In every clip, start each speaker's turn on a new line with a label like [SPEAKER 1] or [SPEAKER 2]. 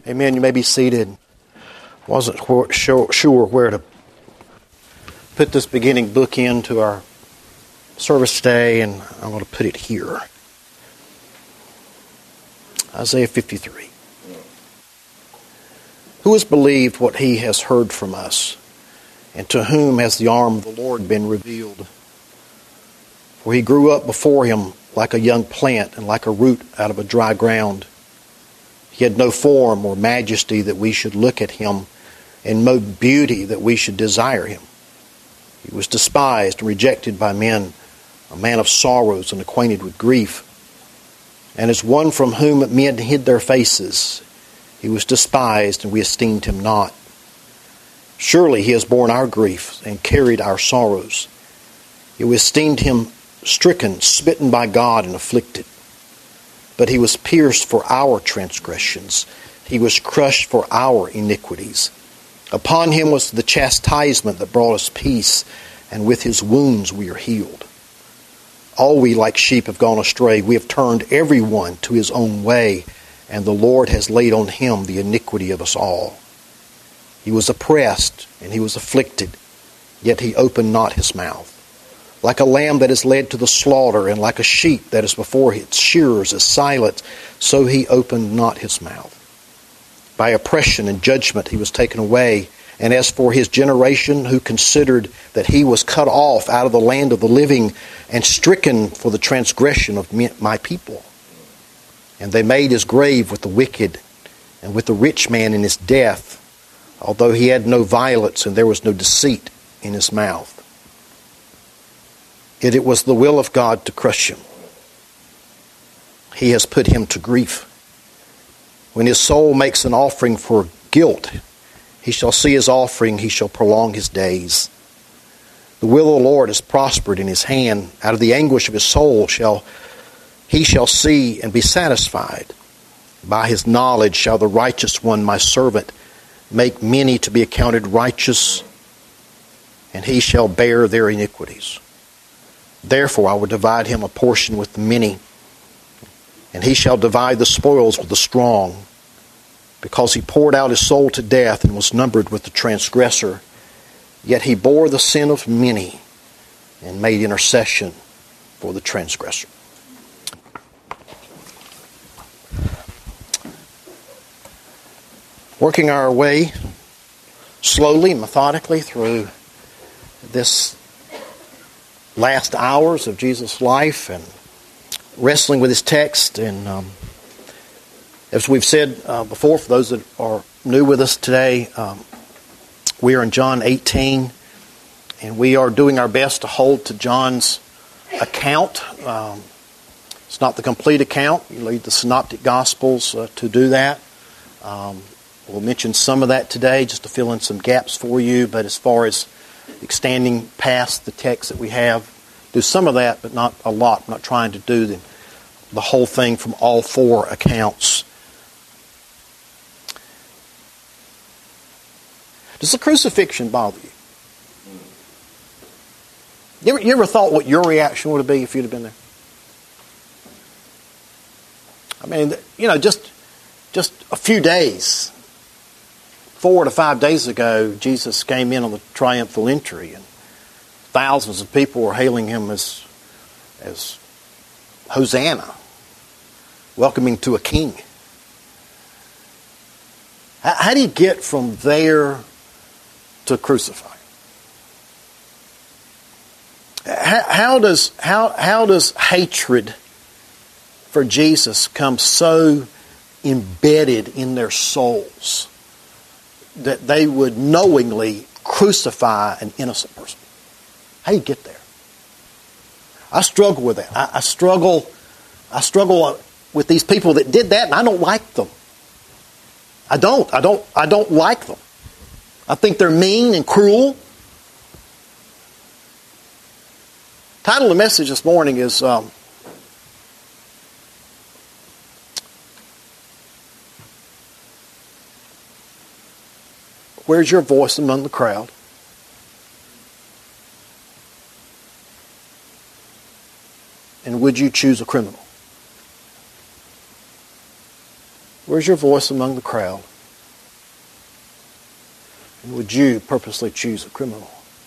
[SPEAKER 1] Amen. You may be seated. Wasn't sure where to put this beginning book into our service today, and I'm going to put it here. Isaiah 53. Who has believed what he has heard from us, and to whom has the arm of the Lord been revealed? For he grew up before him like a young plant and like a root out of a dry ground. He had no form or majesty that we should look at him, and no beauty that we should desire him. He was despised and rejected by men, a man of sorrows and acquainted with grief. And as one from whom men hid their faces, he was despised, and we esteemed him not. Surely he has borne our griefs and carried our sorrows. Yet we esteemed him stricken, smitten by God, and afflicted. But he was pierced for our transgressions. He was crushed for our iniquities. Upon him was the chastisement that brought us peace, and with his wounds we are healed. All we like sheep have gone astray. We have turned every one to his own way, and the Lord has laid on him the iniquity of us all. He was oppressed, and he was afflicted, yet he opened not his mouth. Like a lamb that is led to the slaughter, and like a sheep that is before its shearers is silent, so he opened not his mouth. By oppression and judgment he was taken away. And as for his generation, who considered that he was cut off out of the land of the living, and stricken for the transgression of my people. And they made his grave with the wicked, and with the rich man in his death, although he had no violence, and there was no deceit in his mouth. Yet it was the will of God to crush him. He has put him to grief. When his soul makes an offering for guilt, he shall see his offering, he shall prolong his days. The will of the Lord is prospered in his hand. Out of the anguish of his soul he shall see and be satisfied. By his knowledge shall the righteous one, my servant, make many to be accounted righteous, and he shall bear their iniquities. Therefore I will divide him a portion with the many, and he shall divide the spoils with the strong, because he poured out his soul to death and was numbered with the transgressor. Yet he bore the sin of many and made intercession for the transgressor. Working our way slowly, methodically through this last hours of Jesus' life and wrestling with his text. And as we've said before, for those that are new with us today, we are in John 18, and we are doing our best to hold to John's account. It's not the complete account. You need the Synoptic Gospels to do that. We'll mention some of that today just to fill in some gaps for you, but as far as extending past the text that we have, do some of that, but not a lot. I'm not trying to do the whole thing from all four accounts. Does the crucifixion bother you? You ever thought what your reaction would be if you'd have been there? I mean, just a few days, 4 to 5 days ago, Jesus came in on the triumphal entry, and thousands of people were hailing him as Hosanna, welcoming to a king. How do you get from there to crucify? How does hatred for Jesus come so embedded in their souls that they would knowingly crucify an innocent person? How do you get there? I struggle with that. I struggle with these people that did that, and I don't like them. I don't like them. I think they're mean and cruel. The title of the message this morning is Where's your voice among the crowd? And would you choose a criminal? Where's your voice among the crowd? And would you purposely choose a criminal?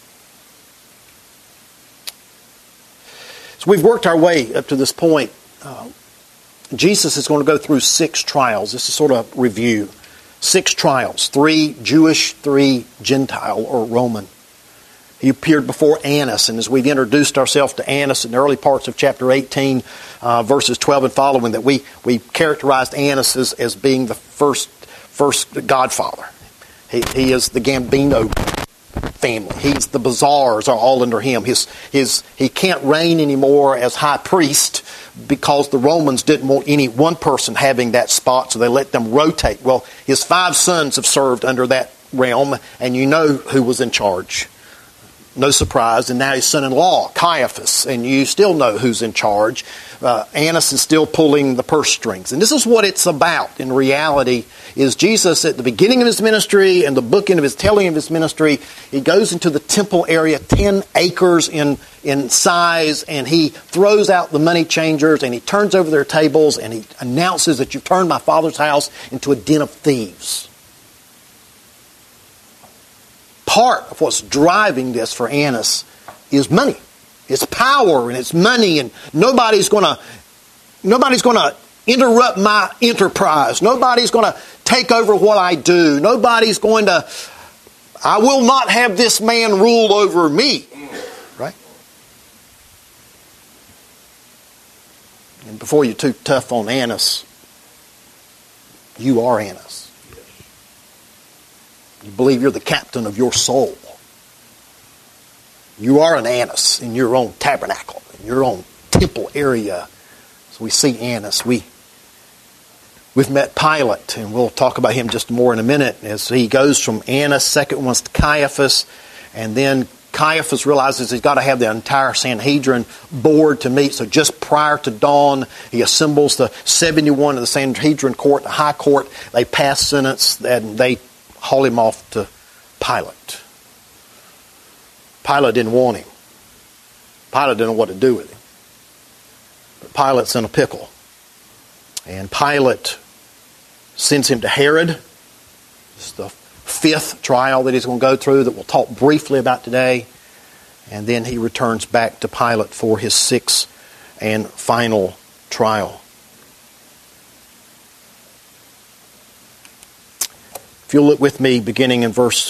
[SPEAKER 1] So we've worked our way up to this point. Jesus is going to go through 6 trials. This is sort of a review. 6 trials. 3 Jewish, 3 Gentile or Roman. He appeared before Annas, and as we've introduced ourselves to Annas in the early parts of chapter 18, verses 12 and following, that we characterized Annas as being the first godfather. He is the Gambino family. The bazaars are all under him. He can't reign anymore as high priest because the Romans didn't want any one person having that spot, so they let them rotate. Well, his 5 sons have served under that realm, and you know who was in charge. No surprise. And now his son-in-law, Caiaphas, and you still know who's in charge. Annas is still pulling the purse strings. And this is what it's about in reality, is Jesus at the beginning of his ministry and the bookend of his telling of his ministry, he goes into the temple area, 10 acres in size, and he throws out the money changers and he turns over their tables and he announces that you've turned my Father's house into a den of thieves. Part of what's driving this for Annas is money. It's power and it's money, and nobody's going to interrupt my enterprise. Nobody's going to take over what I do. I will not have this man rule over me. Right? And before you're too tough on Annas, you are Annas. You believe you're the captain of your soul. You are an Annas in your own tabernacle, in your own temple area. So we see Annas. We've met Pilate, and we'll talk about him just more in a minute, as he goes from Annas, second one's to Caiaphas, and then Caiaphas realizes he's got to have the entire Sanhedrin board to meet. So just prior to dawn, he assembles the 71 of the Sanhedrin court, the high court. They pass sentence, and they haul him off to Pilate. Pilate didn't want him. Pilate didn't know what to do with him. But Pilate's in a pickle. And Pilate sends him to Herod. This is the 5th trial that he's going to go through that we'll talk briefly about today. And then he returns back to Pilate for his 6th and final trial. If you'll look with me beginning in verse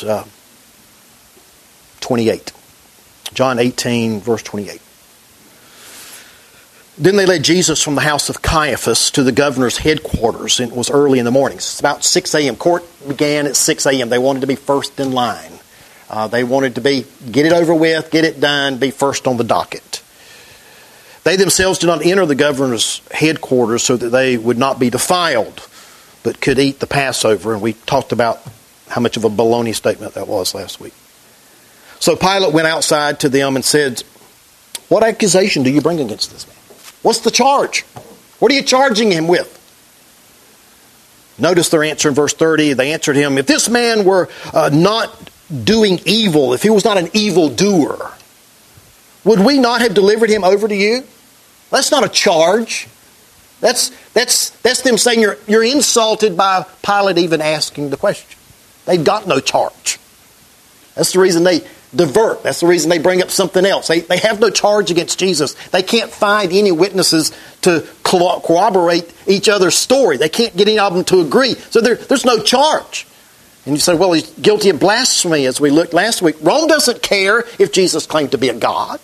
[SPEAKER 1] 28. John 18, verse 28. Then they led Jesus from the house of Caiaphas to the governor's headquarters, and it was early in the morning. It's about 6 a.m. Court began at 6 a.m. They wanted to be first in line. They wanted to get it over with, get it done, be first on the docket. They themselves did not enter the governor's headquarters so that they would not be defiled, but could eat the Passover. And we talked about how much of a baloney statement that was last week. So Pilate went outside to them and said, "What accusation do you bring against this man? What's the charge? What are you charging him with?" Notice their answer in verse 30. They answered him, "If this man were not doing evil, if he was not an evildoer, would we not have delivered him over to you?" That's not a charge. That's them saying you're insulted by Pilate even asking the question. They've got no charge. That's the reason they divert. That's the reason they bring up something else. They have no charge against Jesus. They can't find any witnesses to corroborate each other's story. They can't get any of them to agree. So there's no charge. And you say, well, he's guilty of blasphemy, as we looked last week. Rome doesn't care if Jesus claimed to be a god.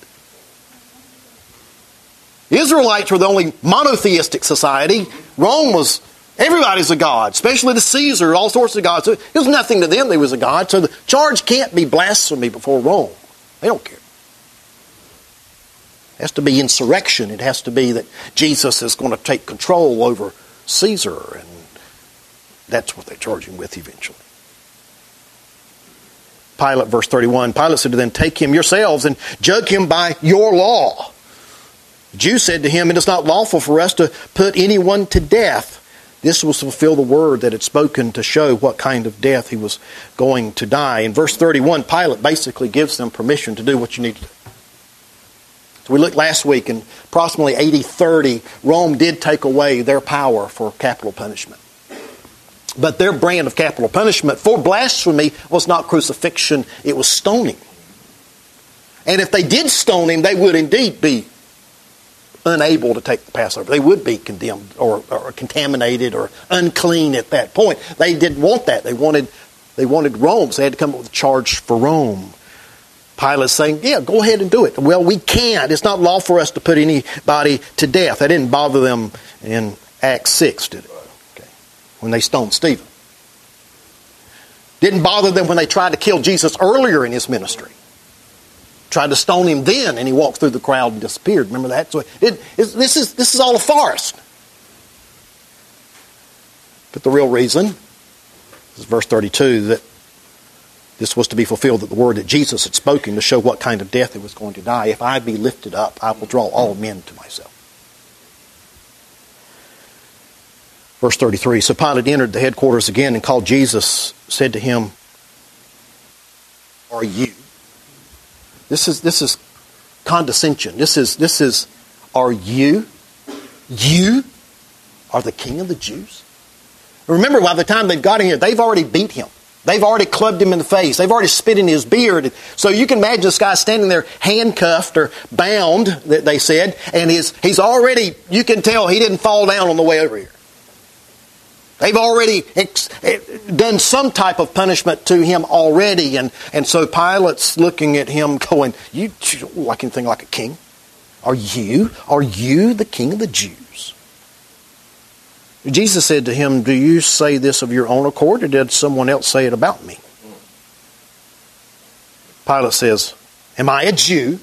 [SPEAKER 1] The Israelites were the only monotheistic society. Rome was, everybody's a god, especially the Caesar, all sorts of gods. So it was nothing to them that he was a god. So the charge can't be blasphemy before Rome. They don't care. It has to be insurrection. It has to be that Jesus is going to take control over Caesar. And that's what they charge him with eventually. Pilate, verse 31, Pilate said to them, "Take him yourselves and judge him by your law." The Jews said to him, "It is not lawful for us to put anyone to death." This was to fulfill the word that had spoken to show what kind of death he was going to die. In verse 31, Pilate basically gives them permission to do what you need to do. So we looked last week, in approximately AD 30, Rome did take away their power for capital punishment. But their brand of capital punishment for blasphemy was not crucifixion, it was stoning. And if they did stone him, they would indeed be unable to take the Passover. They would be condemned or contaminated or unclean at that point. They didn't want that. They wanted Rome, so they had to come up with a charge for Rome. Pilate's saying, yeah, go ahead and do it. Well, we can't. It's not law for us to put anybody to death. That didn't bother them in Acts 6, did it? Okay. When they stoned Stephen. Didn't bother them when they tried to kill Jesus earlier in his ministry. Tried to stone him then, and he walked through the crowd and disappeared. Remember that? So this is all a farce. But the real reason is verse 32, that this was to be fulfilled, that the word that Jesus had spoken to show what kind of death he was going to die. If I be lifted up, I will draw all men to myself. Verse 33, so Pilate entered the headquarters again and called Jesus, said to him, are you? This is condescension. This is, are you? You are the king of the Jews? Remember, by the time they've got him here, they've already beat him. They've already clubbed him in the face. They've already spit in his beard. So you can imagine this guy standing there handcuffed or bound, that they said, and he's already, you can tell he didn't fall down on the way over here. They've already done some type of punishment to him already. And so Pilate's looking at him going, you like anything like a king? Are you the king of the Jews? Jesus said to him, do you say this of your own accord, or did someone else say it about me? Pilate says, am I a Jew?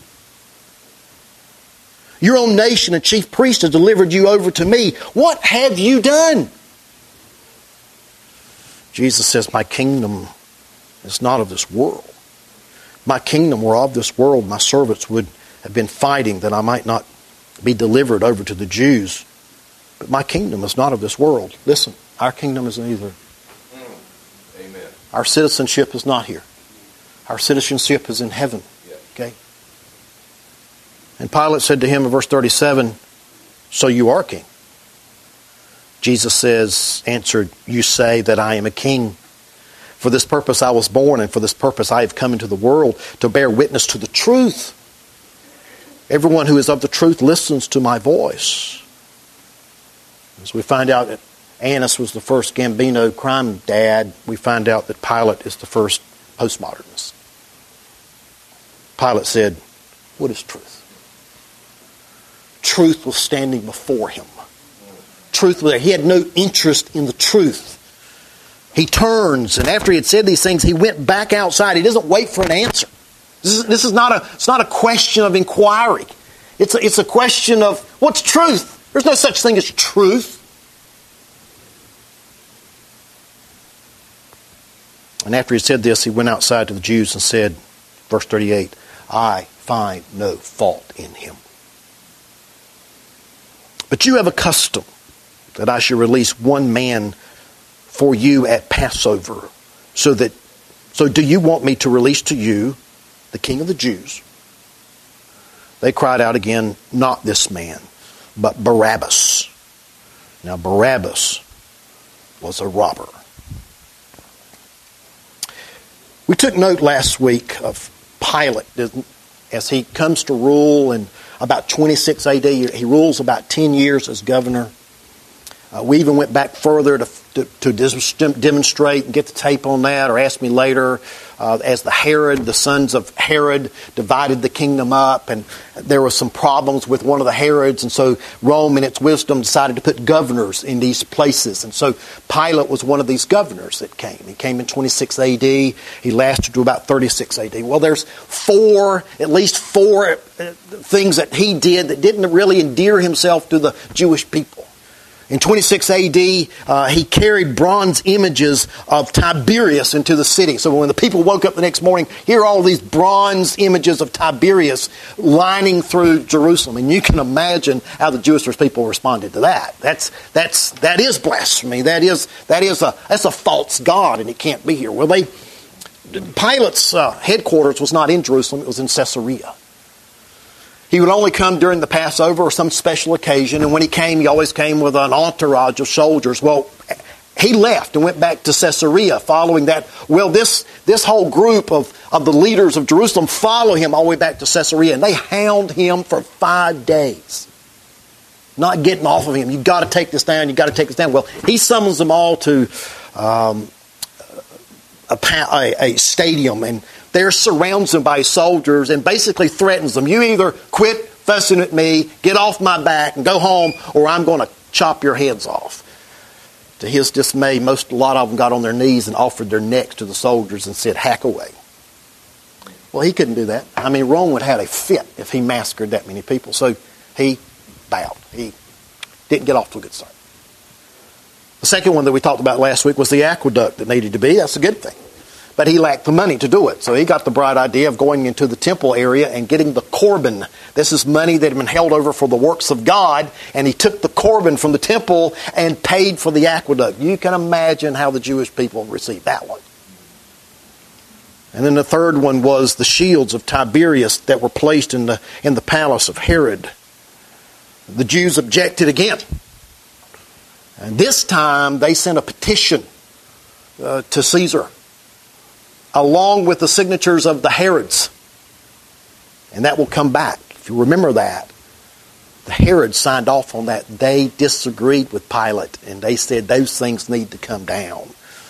[SPEAKER 1] Your own nation and chief priest has delivered you over to me. What have you done? Jesus says, my kingdom is not of this world. My kingdom were of this world, my servants would have been fighting that I might not be delivered over to the Jews. But my kingdom is not of this world. Listen, our kingdom isn't either.
[SPEAKER 2] Amen.
[SPEAKER 1] Our citizenship is not here. Our citizenship is in heaven. Okay? And Pilate said to him in verse 37, so you are king. Jesus answered, you say that I am a king. For this purpose I was born, and for this purpose I have come into the world, to bear witness to the truth. Everyone who is of the truth listens to my voice. As we find out that Annas was the first Gambino crime dad, we find out that Pilate is the first postmodernist. Pilate said, what is truth? Truth was standing before him. Truth was there. He had no interest in the truth. He turns, and after he had said these things, he went back outside. He doesn't wait for an answer. This is not a question of inquiry. It's a question of what's truth. There's no such thing as truth. And after he said this, he went outside to the Jews and said, verse 38, I find no fault in him. But you have a custom that I should release one man for you at Passover. So do you want me to release to you the king of the Jews? They cried out again, not this man, but Barabbas. Now Barabbas was a robber. We took note last week of Pilate as he comes to rule in about 26 AD. He rules about 10 years as governor. We even went back further to demonstrate and get the tape on that, or ask me later, as the sons of Herod divided the kingdom up, and there were some problems with one of the Herods, and so Rome in its wisdom decided to put governors in these places. And so Pilate was one of these governors that came. He came in 26 AD. He lasted to about 36 AD. Well, there's at least four things that he did that didn't really endear himself to the Jewish people. In 26 AD, he carried bronze images of Tiberius into the city. So when the people woke up the next morning, here are all these bronze images of Tiberius lining through Jerusalem. And you can imagine how the Jewish people responded to that. That is blasphemy. That's a false god, and it can't be here. Well, Pilate's headquarters was not in Jerusalem; it was in Caesarea. He would only come during the Passover or some special occasion, and when he came, he always came with an entourage of soldiers. Well, he left and went back to Caesarea following that. Well, this whole group of the leaders of Jerusalem follow him all the way back to Caesarea, and they hound him for 5 days. Not getting off of him. You've got to take this down. You've got to take this down. Well, he summons them all to a stadium, and there surrounds them by soldiers and basically threatens them. You either quit fussing at me, get off my back, and go home, or I'm going to chop your heads off. To his dismay, a lot of them got on their knees and offered their necks to the soldiers and said, hack away. Well, he couldn't do that. I mean, Rome would have had a fit if he massacred that many people. So he bowed. He didn't get off to a good start. The second one that we talked about last week was the aqueduct that needed to be. That's a good thing. But he lacked the money to do it. So he got the bright idea of going into the temple area and getting the Corban. This is money that had been held over for the works of God. And he took the Corban from the temple and paid for the aqueduct. You can imagine how the Jewish people received that one. And then the third one was the shields of Tiberius that were placed in the palace of Herod. The Jews objected again. And this time they sent a petition to Caesar, along with the signatures of the Herods. And that will come back. If you remember that, the Herods signed off on that. They disagreed with Pilate, and they said those things need to come down.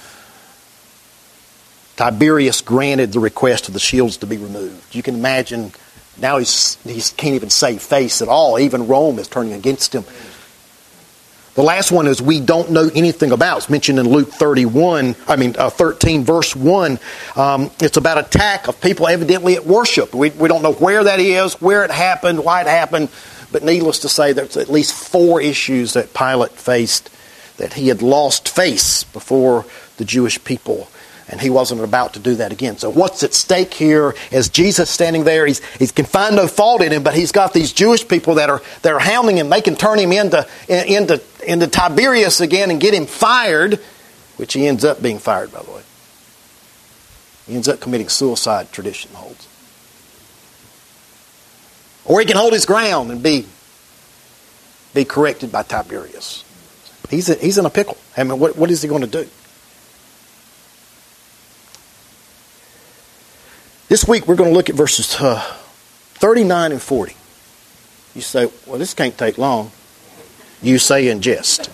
[SPEAKER 1] Tiberius granted the request of the shields to be removed. You can imagine now he can't even save face at all. Even Rome is turning against him. The last one is we don't know anything about. It's mentioned in Luke 13, verse 1. It's about attack of people evidently at worship. We don't know where that is, where it happened, why it happened. But needless to say, there's at least 4 issues that Pilate faced, that he had lost face before the Jewish people. And he wasn't about to do that again. So what's at stake here is Jesus standing there. He can find no fault in him, but he's got these Jewish people that are hounding him. They can turn him into Tiberius again and get him fired, which he ends up being fired, by the way. He ends up committing suicide, tradition holds. Or he can hold his ground and be corrected by Tiberius. He's in a pickle. I mean, what is he going to do? This week we're going to look at verses 39 and 40. You say, well, this can't take long. You say in jest.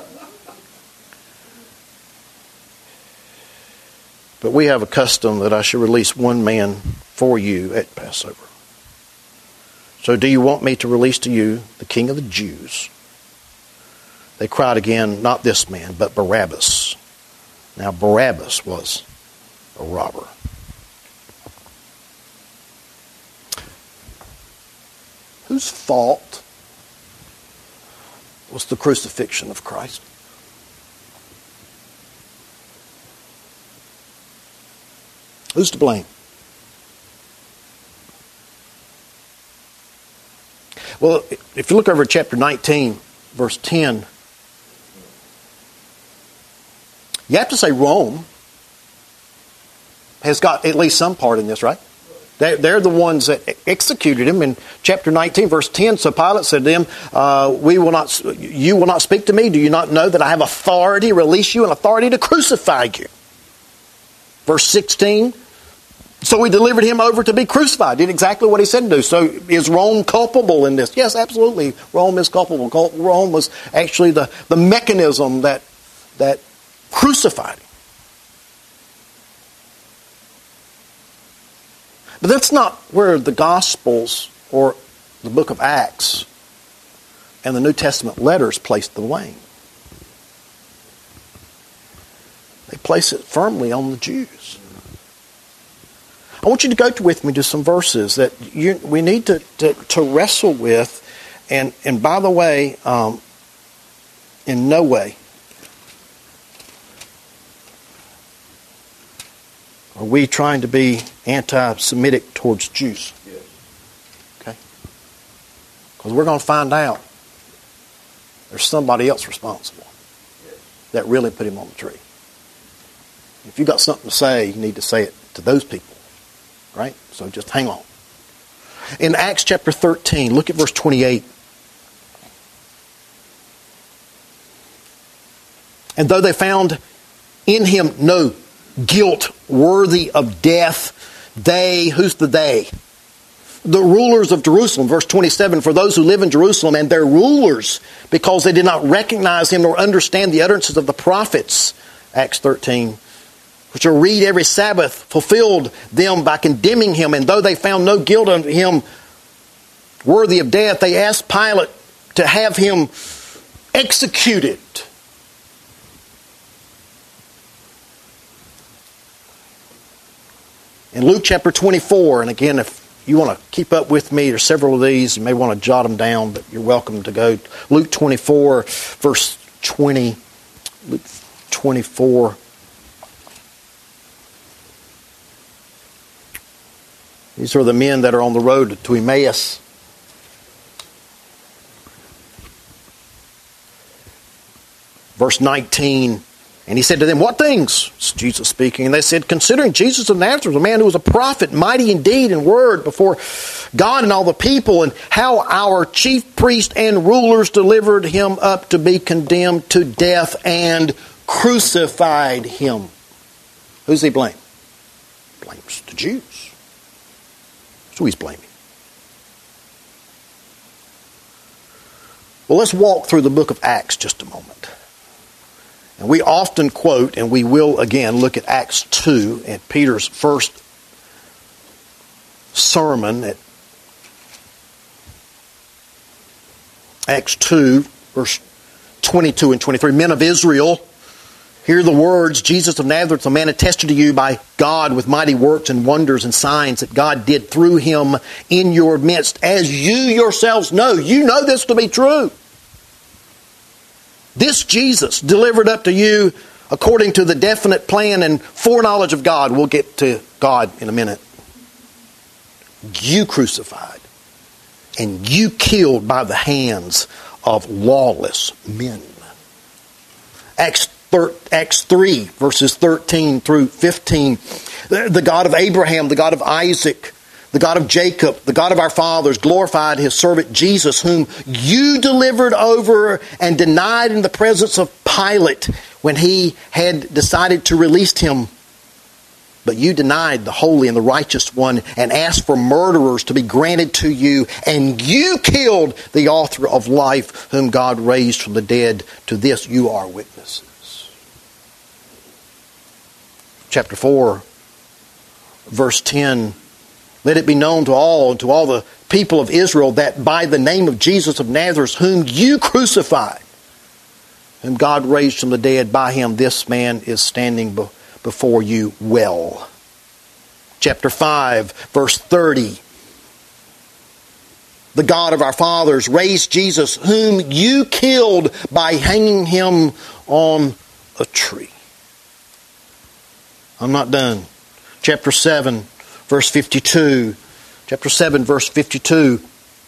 [SPEAKER 1] But we have a custom that I should release one man for you at Passover. So do you want me to release to you the King of the Jews? They cried again, not this man, but Barabbas. Now Barabbas was a robber. Whose fault was the crucifixion of Christ? Who's to blame? Well, if you look over at chapter 19, verse 10, you have to say Rome has got at least some part in this, right? They're the ones that executed him. In chapter 19, verse 10, so Pilate said to them, you will not speak to me? Do you not know that I have authority to release you and authority to crucify you? Verse 16, so we delivered him over to be crucified. Did exactly what he said to do. So is Rome culpable in this? Yes, absolutely. Rome is culpable. Rome was actually the mechanism that crucified him. But that's not where the Gospels or the book of Acts and the New Testament letters place the blame. They place it firmly on the Jews. I want you to go with me to some verses that we need to wrestle with. And by the way, in no way are we trying to be anti-Semitic towards Jews?
[SPEAKER 2] Yes.
[SPEAKER 1] Okay? Because we're going to find out there's somebody else responsible that really put him on the tree. If you've got something to say, you need to say it to those people. Right? So just hang on. In Acts chapter 13, look at verse 28. And though they found in him no guilt worthy of death, they, who's the they? The rulers of Jerusalem, verse 27, for those who live in Jerusalem and their rulers, because they did not recognize him nor understand the utterances of the prophets, Acts 13, which are read every Sabbath, fulfilled them by condemning him. And though they found no guilt unto him worthy of death, they asked Pilate to have him executed. In Luke chapter 24, and again, if you want to keep up with me, there's several of these. You may want to jot them down, but you're welcome to go. Luke 24, verse 20. Luke 24. These are the men that are on the road to Emmaus. Verse 19. And he said to them, what things? It's Jesus speaking. And they said, considering Jesus of Nazareth, a man who was a prophet, mighty in deed and word before God and all the people, and how our chief priests and rulers delivered him up to be condemned to death and crucified him. Who's he blame? Blames the Jews. So he's blaming. Well, let's walk through the book of Acts just a moment. And we often quote, and we will again look at Acts 2, at Peter's first sermon at Acts 2, verse 22 and 23. Men of Israel, hear the words, Jesus of Nazareth, a man attested to you by God with mighty works and wonders and signs that God did through him in your midst, as you yourselves know. You know this to be true. This Jesus delivered up to you according to the definite plan and foreknowledge of God. We'll get to God in a minute. You crucified and you killed by the hands of lawless men. Acts 3, verses 13 through 15. The God of Abraham, the God of Isaac, the God of Jacob, the God of our fathers, glorified his servant Jesus, whom you delivered over and denied in the presence of Pilate when he had decided to release him. But you denied the holy and the righteous one and asked for murderers to be granted to you. And you killed the author of life, whom God raised from the dead. To this you are witnesses. Chapter 4, verse 10. Let it be known to all the people of Israel, that by the name of Jesus of Nazareth, whom you crucified, whom God raised from the dead, by him this man is standing before you well. Chapter 5, verse 30. The God of our fathers raised Jesus, whom you killed by hanging him on a tree. I'm not done. Chapter 7. Verse 52. Chapter 7, verse 52.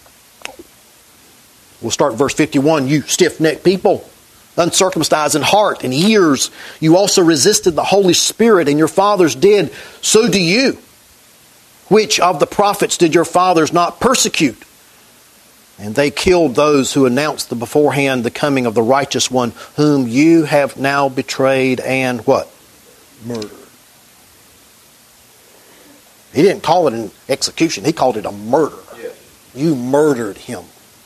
[SPEAKER 1] We'll start verse 51. You stiff-necked people, uncircumcised in heart and ears, you also resisted the Holy Spirit, and your fathers did. So do you. Which of the prophets did your fathers not persecute? And they killed those who announced beforehand the coming of the righteous one, whom you have now betrayed and what? Murdered. He didn't call it an execution. He called it a murder. Yes. You murdered him.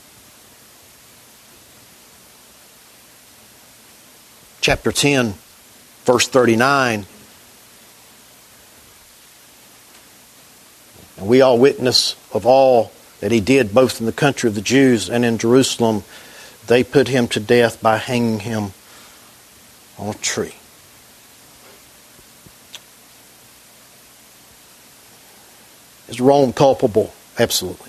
[SPEAKER 1] Chapter 10, verse 39. And we all witness of all that he did, both in the country of the Jews and in Jerusalem. They put him to death by hanging him on a tree. Is Rome culpable? Absolutely.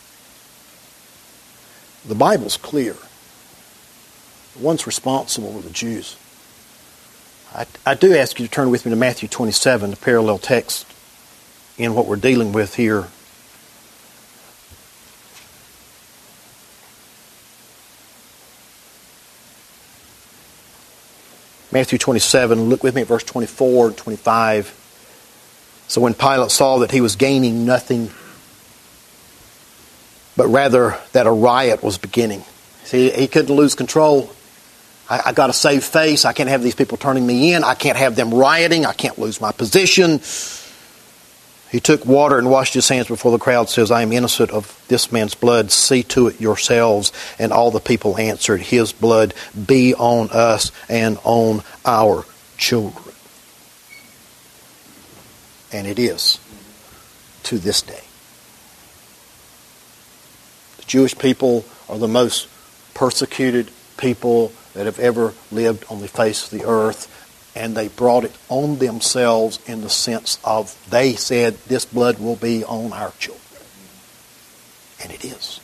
[SPEAKER 1] The Bible's clear. The ones responsible were the Jews. I do ask you to turn with me to Matthew 27, the parallel text in what we're dealing with here. Matthew 27, look with me at verse 24 and 25. So when Pilate saw that he was gaining nothing, but rather that a riot was beginning. See, he couldn't lose control. I got to save face. I can't have these people turning me in. I can't have them rioting. I can't lose my position. He took water and washed his hands before the crowd, says, I am innocent of this man's blood. See to it yourselves. And all the people answered, his blood be on us and on our children. And it is to this day. The Jewish people are the most persecuted people that have ever lived on the face of the earth, and they brought it on themselves in the sense of they said this blood will be on our children. And it is.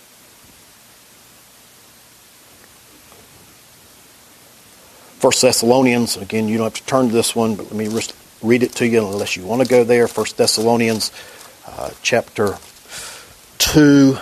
[SPEAKER 1] First Thessalonians, again, you don't have to turn to this one, but let me read it to you unless you want to go there. First Thessalonians chapter 2.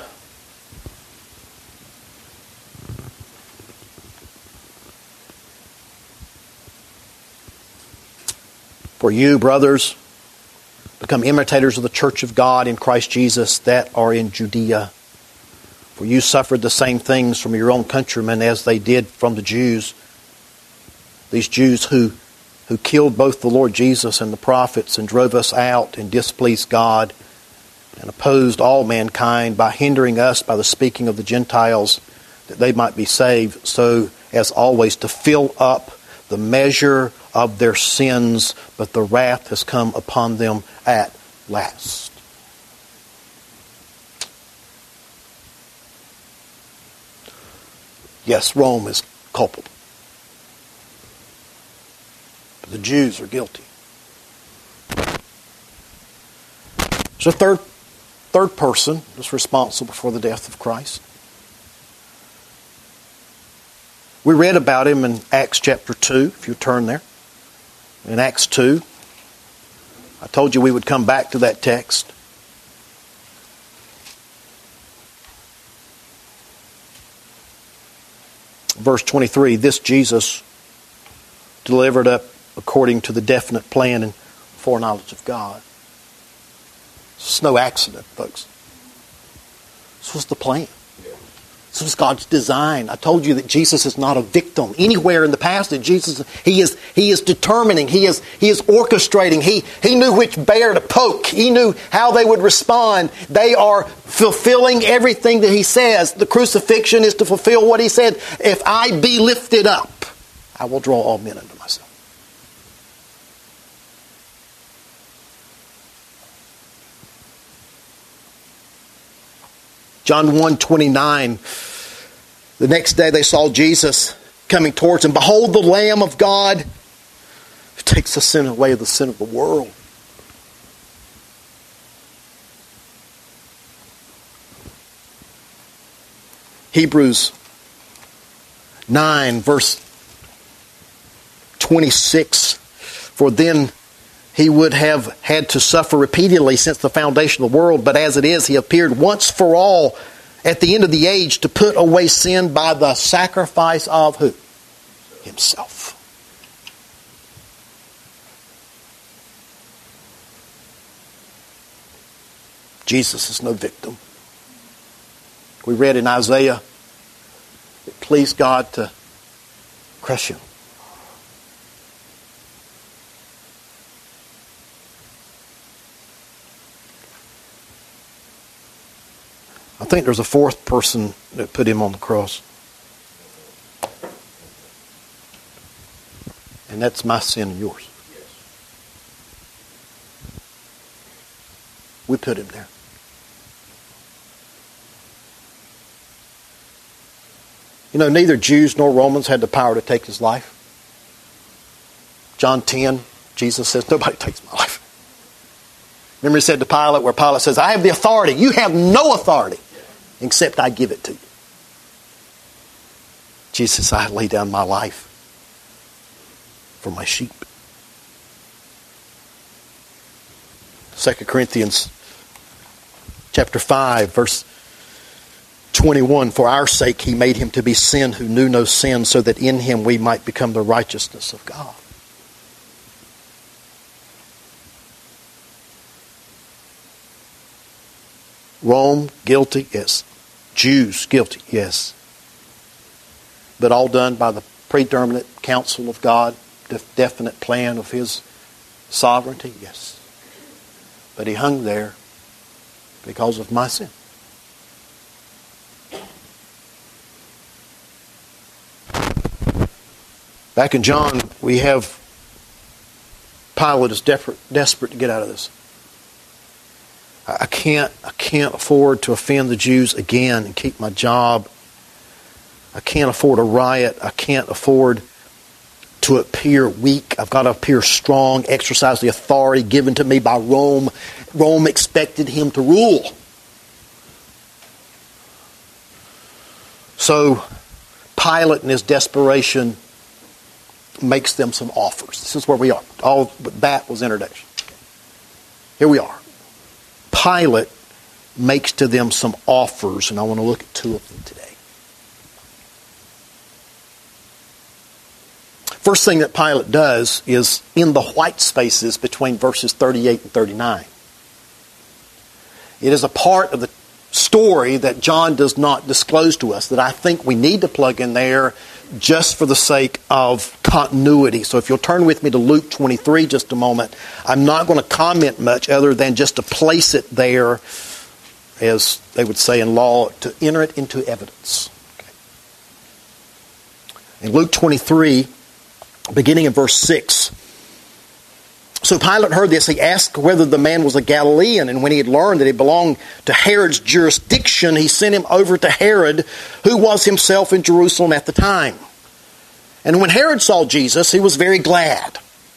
[SPEAKER 1] For you, brothers, become imitators of the church of God in Christ Jesus that are in Judea. For you suffered the same things from your own countrymen as they did from the Jews. These Jews who killed both the Lord Jesus and the prophets and drove us out and displeased God and opposed all mankind by hindering us by the speaking of the Gentiles that they might be saved, so as always to fill up the measure of their sins, but the wrath has come upon them at last. Yes, Rome is culpable. But the Jews are guilty. There's a third person that's responsible for the death of Christ. We read about him in Acts chapter 2, if you turn there. In Acts 2, I told you we would come back to that text. Verse 23, this Jesus delivered up according to the definite plan and foreknowledge of God. It's no accident, folks. This was the plan. This was God's design. I told you that Jesus is not a victim. Anywhere in the passage, Jesus, He is determining. He is orchestrating. He knew which bear to poke. He knew how they would respond. They are fulfilling everything that He says. The crucifixion is to fulfill what He said. If I be lifted up, I will draw all men unto myself. John 1:29. The next day they saw Jesus coming towards them. Behold the Lamb of God who takes the sin away of the sin of the world. Hebrews 9 verse 26. For then He would have had to suffer repeatedly since the foundation of the world, but as it is, He appeared once for all at the end of the age to put away sin by the sacrifice of who? Himself. Jesus is no victim. We read in Isaiah, it pleased God to crush Him. I think there's a fourth person that put Him on the cross. And that's my sin and yours. We put Him there. You know, neither Jews nor Romans had the power to take His life. John 10, Jesus says, nobody takes my life. Remember He said to Pilate, where Pilate says, I have the authority. You have no authority except I give it to you. Jesus says, I lay down my life for my sheep. 2 Corinthians chapter 5, verse 21. For our sake He made Him to be sin who knew no sin, so that in Him we might become the righteousness of God. Rome, guilty, yes. Jews, guilty, yes. But all done by the predeterminate counsel of God, definite plan of His sovereignty? Yes. But He hung there because of my sin. Back in John, we have Pilate is desperate to get out of this. I can't afford to offend the Jews again and keep my job. I can't afford a riot. I can't afford to appear weak. I've got to appear strong, exercise the authority given to me by Rome. Rome expected him to rule. So Pilate in his desperation makes them some offers. This is where we are. All but that was introduction. Here we are. Pilate makes to them some offers, and I want to look at two of them today. First thing that Pilate does is in the white spaces between verses 38 and 39. It is a part of the story that John does not disclose to us that I think we need to plug in there just for the sake of continuity. So if you'll turn with me to Luke 23 just a moment, I'm not going to comment much other than just to place it there, as they would say in law, to enter it into evidence. Okay. In Luke 23, beginning in verse 6, so Pilate heard this. He asked whether the man was a Galilean, and when he had learned that he belonged to Herod's jurisdiction, he sent him over to Herod, who was himself in Jerusalem at the time. And when Herod saw Jesus, he was very glad,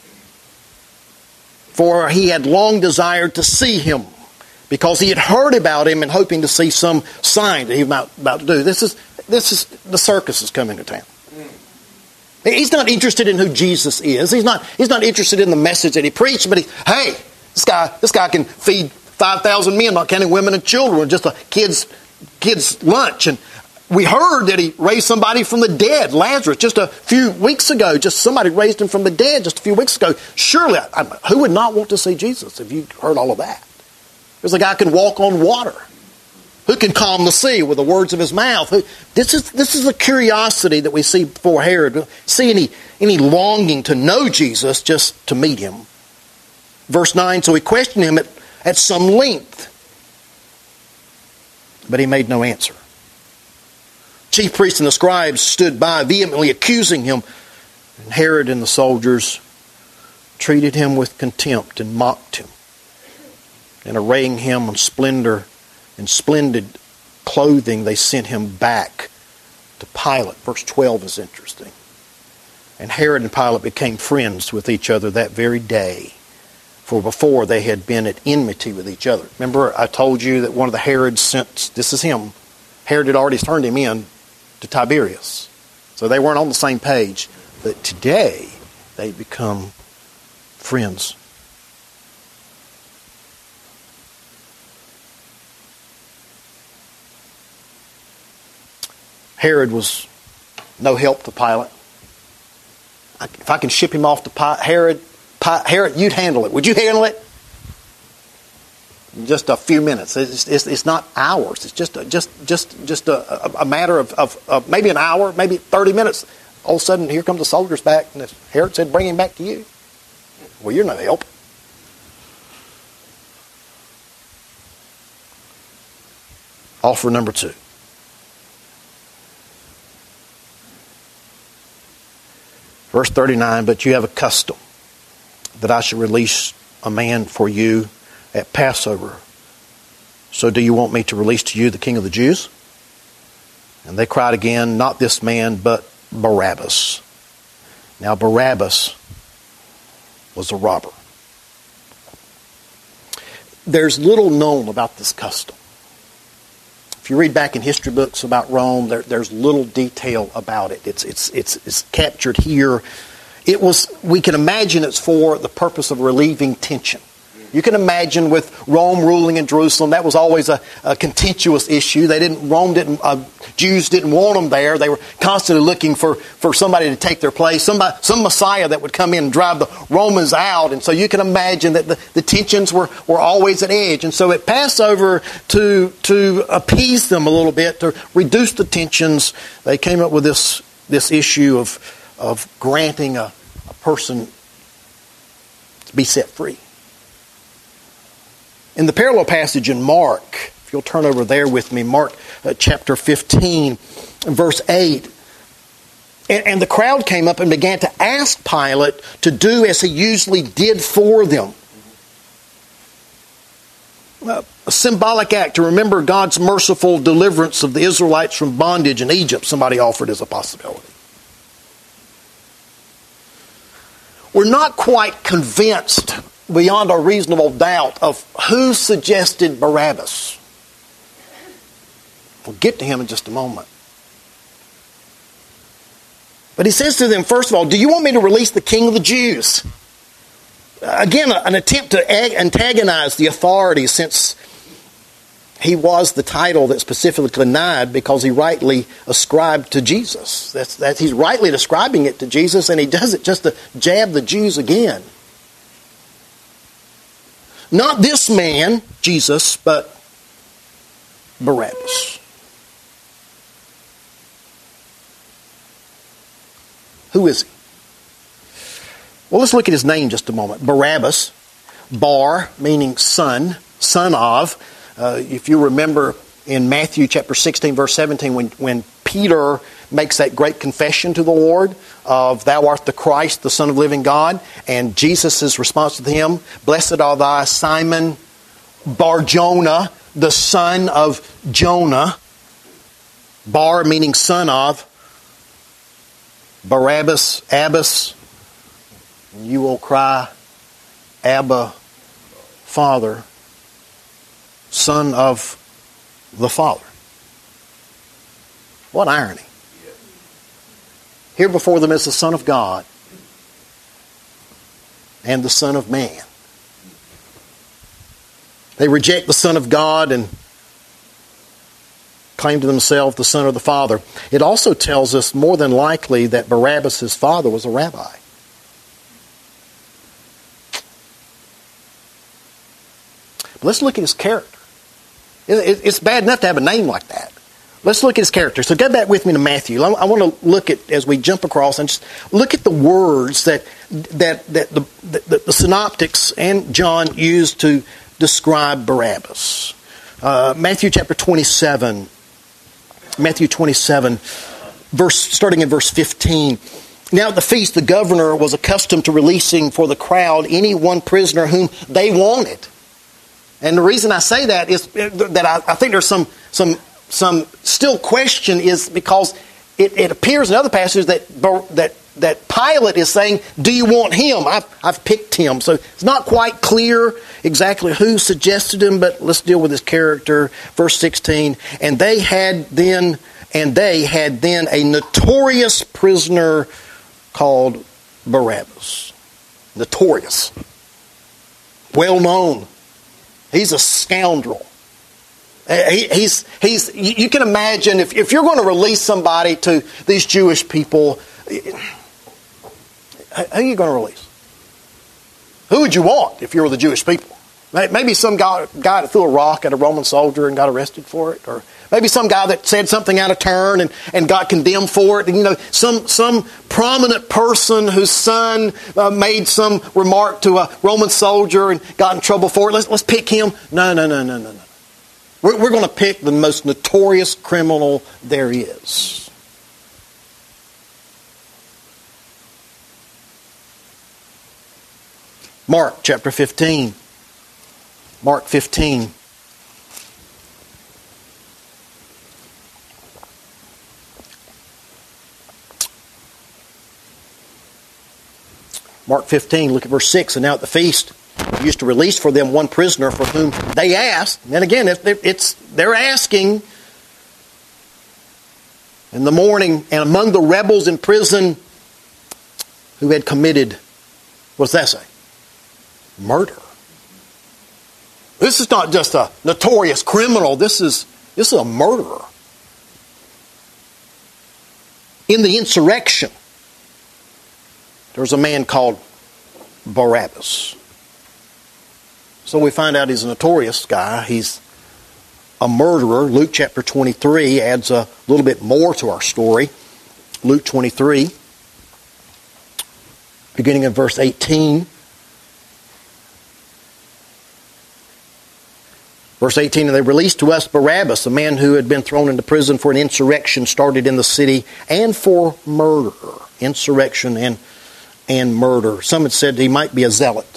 [SPEAKER 1] for he had long desired to see him, because he had heard about him and hoping to see some sign that he was about to do. This is the circus is coming to town. He's not interested in who Jesus is. He's not interested in the message that he preached, but this guy can feed 5,000 men, not counting women and children, just a kid's lunch. And we heard that he raised somebody from the dead, Lazarus, just a few weeks ago. Just somebody raised him from the dead just a few weeks ago. Surely, who would not want to see Jesus if you heard all of that? There's a guy who can walk on water, who can calm the sea with the words of his mouth. This is a curiosity that we see before Herod. See any longing to know Jesus, just to meet him. Verse 9, so he questioned him at some length, but he made no answer. Chief priests and the scribes stood by, vehemently accusing him. And Herod and the soldiers treated him with contempt and mocked him. And arraying him in splendid clothing, they sent him back to Pilate. Verse 12 is interesting. And Herod and Pilate became friends with each other that very day, for before they had been at enmity with each other. Remember, I told you that one of the Herods sent, this is him, Herod had already turned him in to Tiberius. So they weren't on the same page. But today, they become friends. Herod was no help to Pilate. If I can ship him off to Herod, you'd handle it. Would you handle it? In just a few minutes. It's not hours. It's just a matter of maybe an hour, maybe 30 minutes. All of a sudden, here come the soldiers back, and Herod said, "Bring him back to you." Well, you're no help. Offer number 2. Verse 39, but you have a custom that I should release a man for you at Passover. So do you want me to release to you the King of the Jews? And they cried again, not this man, but Barabbas. Now Barabbas was a robber. There's little known about this custom. If you read back in history books about Rome, there's little detail about it. It's captured here. We can imagine it's for the purpose of relieving tension. You can imagine with Rome ruling in Jerusalem, that was always a contentious issue. Jews didn't want them there. They were constantly looking for somebody to take their place, some Messiah that would come in and drive the Romans out. And so you can imagine that the tensions were always at edge. And so at Passover, to appease them a little bit, to reduce the tensions, they came up with this issue of of granting a person to be set free. In the parallel passage in Mark, if you'll turn over there with me, Mark chapter 15, verse 8, and the crowd came up and began to ask Pilate to do as he usually did for them. A symbolic act to remember God's merciful deliverance of the Israelites from bondage in Egypt, somebody offered as a possibility. We're not quite convinced beyond a reasonable doubt of who suggested Barabbas. We'll get to him in just a moment. But he says to them, first of all, do you want me to release the king of the Jews? Again, an attempt to antagonize the authorities, since he was the title that specifically denied because he rightly ascribed to Jesus. He's rightly describing it to Jesus, and he does it just to jab the Jews again. Not this man, Jesus, but Barabbas. Who is he? Well, let's look at his name just a moment. Barabbas, Bar, meaning son, son of. If you remember in Matthew chapter 16, verse 17, when Peter makes that great confession to the Lord of, thou art the Christ, the Son of the living God, and Jesus' response to him, blessed are thou, Simon Bar-Jonah, the son of Jonah. Bar meaning son of. Barabbas, Abbas. You will cry, Abba, Father, Son of the Father. What irony. Here before them is the Son of God and the Son of Man. They reject the Son of God and claim to themselves the Son of the Father. It also tells us more than likely that Barabbas' father was a rabbi. But let's look at his character. It's bad enough to have a name like that. Let's look at his character. So go back with me to Matthew. I want to look at, as we jump across, and just look at the words that the synoptics and John used to describe Barabbas. Matthew chapter 27. Matthew 27, starting in verse 15. Now at the feast, the governor was accustomed to releasing for the crowd any one prisoner whom they wanted. And the reason I say that is that I think there's some still question, is because it appears in other passages that Pilate is saying, do you want him? I've picked him. So it's not quite clear exactly who suggested him, but let's deal with his character. Verse 16, and they had then a notorious prisoner called Barabbas. Notorious. Well known. He's a scoundrel. You can imagine if you're going to release somebody to these Jewish people, who are you going to release? Who would you want if you were the Jewish people? Maybe some guy that threw a rock at a Roman soldier and got arrested for it, or maybe some guy that said something out of turn and got condemned for it. And, some prominent person whose son made some remark to a Roman soldier and got in trouble for it. Let's pick him. No. We're going to pick the most notorious criminal there is. Mark chapter 15. Mark 15. Mark 15, look at verse 6. And now at the feast, he used to release for them one prisoner for whom they asked. And again, they're asking in the morning, and among the rebels in prison who had committed, what does that say? Murder. This is not just a notorious criminal. This is a murderer. In the insurrection, there's a man called Barabbas. So we find out he's a notorious guy. He's a murderer. Luke chapter 23 adds a little bit more to our story. Luke 23. beginning in verse 18. Verse 18, and they released to us Barabbas, a man who had been thrown into prison for an insurrection started in the city and for murder. Insurrection and murder. Some had said he might be a zealot.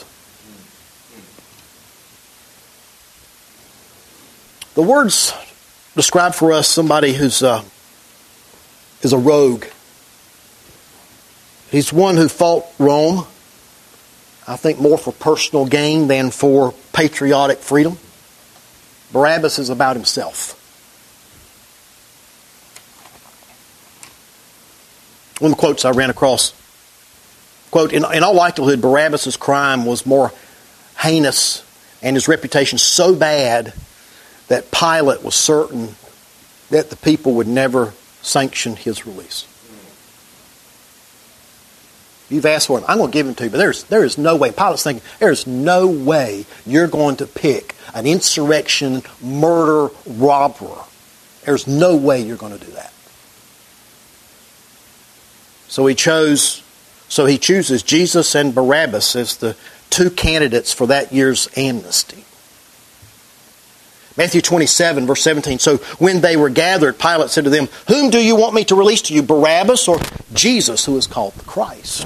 [SPEAKER 1] The words describe for us somebody who's is a rogue. He's one who fought Rome, I think more for personal gain than for patriotic freedom. Barabbas is about himself. One of the quotes I ran across, quote, in all likelihood, Barabbas' crime was more heinous and his reputation so bad that Pilate was certain that the people would never sanction his release. You've asked for him. I'm going to give him to you, but there is no way. Pilate's thinking, there's no way you're going to pick an insurrection, murder, robber. There's no way you're going to do that. So he chooses Jesus and Barabbas as the two candidates for that year's amnesty. Matthew 27, verse 17. So when they were gathered, Pilate said to them, whom do you want me to release to you, Barabbas or Jesus, who is called the Christ?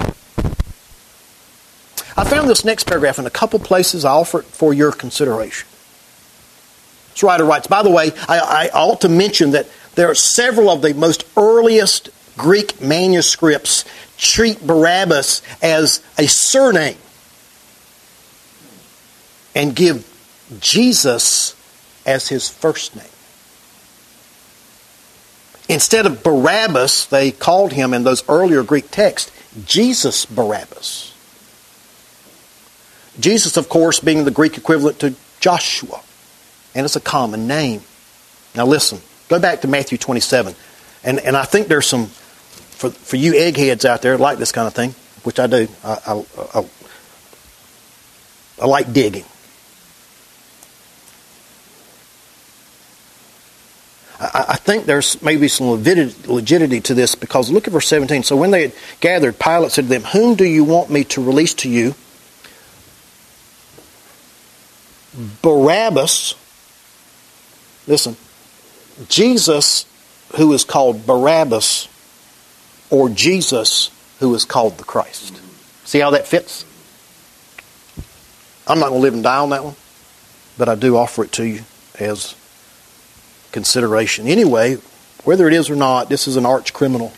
[SPEAKER 1] I found this next paragraph in a couple places. I offer it for your consideration. This writer writes, by the way, I ought to mention that there are several of the most earliest Greek manuscripts treat Barabbas as a surname and give Jesus as his first name. Instead of Barabbas, they called him in those earlier Greek texts, Jesus Barabbas. Jesus, of course, being the Greek equivalent to Joshua. And it's a common name. Now listen, go back to Matthew 27. And I think there's some, for you eggheads out there like this kind of thing, which I do, I like digging. I think there's maybe some legitimacy to this because look at verse 17. So when they had gathered, Pilate said to them, whom do you want me to release to you? Barabbas, listen, Jesus who is called Barabbas or Jesus who is called the Christ. See how that fits? I'm not going to live and die on that one, but I do offer it to you as consideration. Anyway, whether it is or not, this is an arch criminal.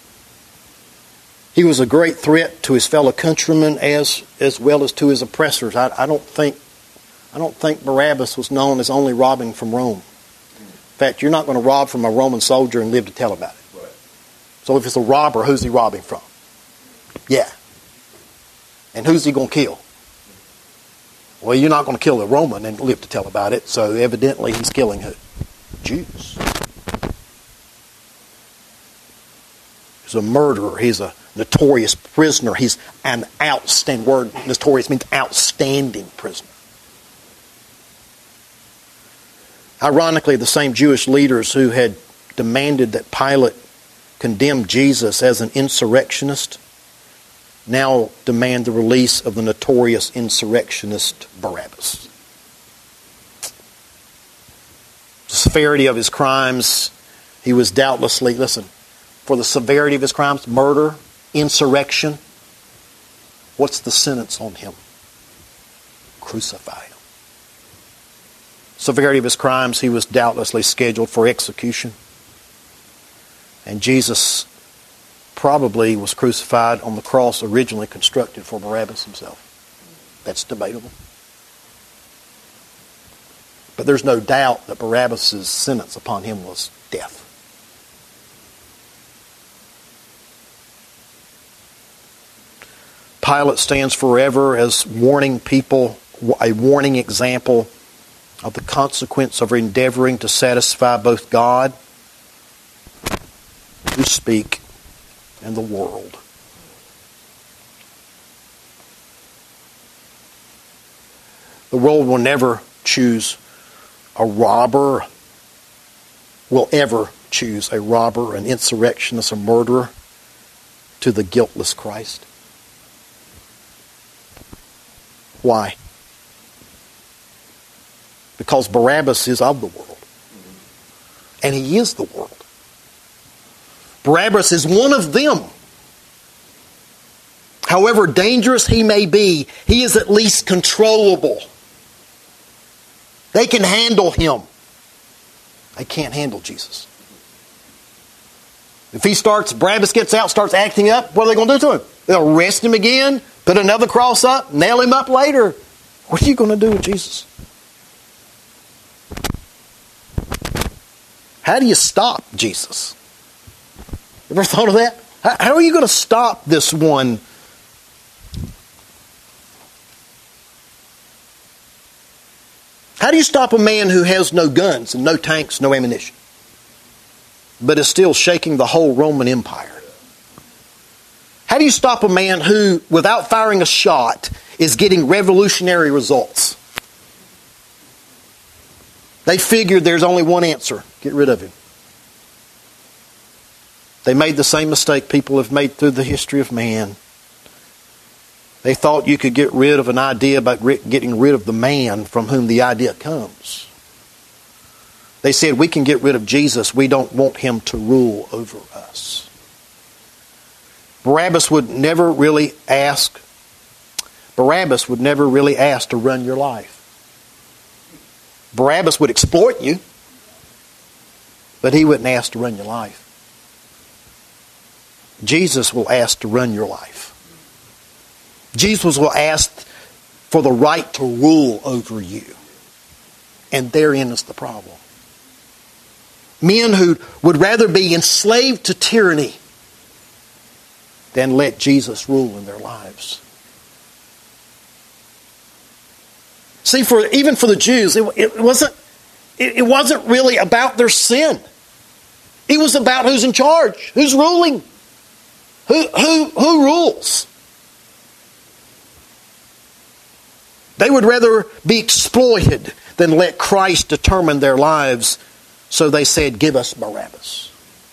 [SPEAKER 1] He was a great threat to his fellow countrymen as well as to his oppressors. I don't think Barabbas was known as only robbing from Rome. In fact, you're not going to rob from a Roman soldier and live to tell about it. Right. So if it's a robber, who's he robbing from? Yeah. And who's he going to kill? Well, you're not going to kill a Roman and live to tell about it, so evidently he's killing who? Jews. He's a murderer. He's a notorious prisoner. He's an outstanding word. Notorious means outstanding prisoner. Ironically, the same Jewish leaders who had demanded that Pilate condemn Jesus as an insurrectionist now demand the release of the notorious insurrectionist Barabbas. The severity of his crimes, he was doubtlessly, listen, for the severity of his crimes, murder, insurrection, what's the sentence on him? Crucify him. Severity of his crimes, he was doubtlessly scheduled for execution. And Jesus probably was crucified on the cross originally constructed for Barabbas himself. That's debatable. But there's no doubt that Barabbas' sentence upon him was death. Pilate stands forever as warning people, a warning example of the consequence of endeavoring to satisfy both God, who speak, and the world. The world will never choose a robber, will ever choose a robber, an insurrectionist, a murderer, to the guiltless Christ. Why? Because Barabbas is of the world. And he is the world. Barabbas is one of them. However dangerous he may be, he is at least controllable. They can handle him. They can't handle Jesus. If Barabbas gets out, starts acting up, what are they going to do to him? They'll arrest him again, put another cross up, nail him up later. What are you going to do with Jesus? How do you stop Jesus? Ever thought of that? How are you going to stop this one? How do you stop a man who has no guns and no tanks, no ammunition, but is still shaking the whole Roman Empire? How do you stop a man who, without firing a shot, is getting revolutionary results? They figured there's only one answer. Get rid of him. They made the same mistake people have made through the history of man. They thought you could get rid of an idea by getting rid of the man from whom the idea comes. They said, we can get rid of Jesus. We don't want him to rule over us. Barabbas would never really ask to run your life. Barabbas would exploit you, but he wouldn't ask to run your life. Jesus will ask to run your life. Jesus will ask for the right to rule over you. And therein is the problem. Men who would rather be enslaved to tyranny than let Jesus rule in their lives. See, even for the Jews, it wasn't really about their sin. It was about who's in charge, who's ruling, who rules. They would rather be exploited than let Christ determine their lives. So they said, give us Barabbas.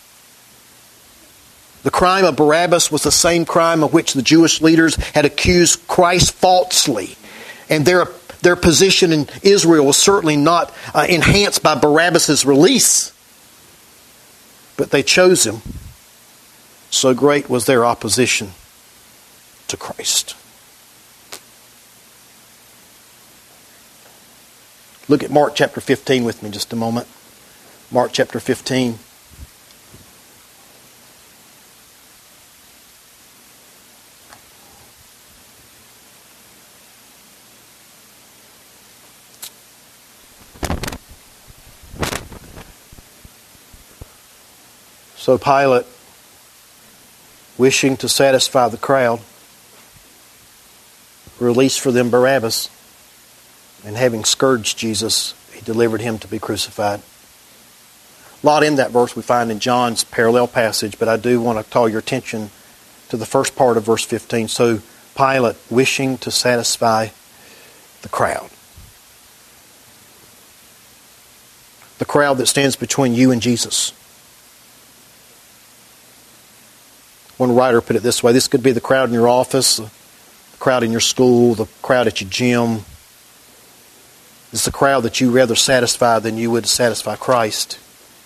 [SPEAKER 1] The crime of Barabbas was the same crime of which the Jewish leaders had accused Christ falsely. And their position in Israel was certainly not enhanced by Barabbas' release. But they chose him. So great was their opposition to Christ. Look at Mark chapter 15 with me just a moment. Mark chapter 15. So Pilate, wishing to satisfy the crowd, released for them Barabbas, and having scourged Jesus, he delivered him to be crucified. A lot in that verse we find in John's parallel passage, but I do want to call your attention to the first part of verse 15. So Pilate, wishing to satisfy the crowd. The crowd that stands between you and Jesus. One writer put it this way: this could be the crowd in your office, the crowd in your school, the crowd at your gym. It's the crowd that you rather satisfy than you would satisfy Christ.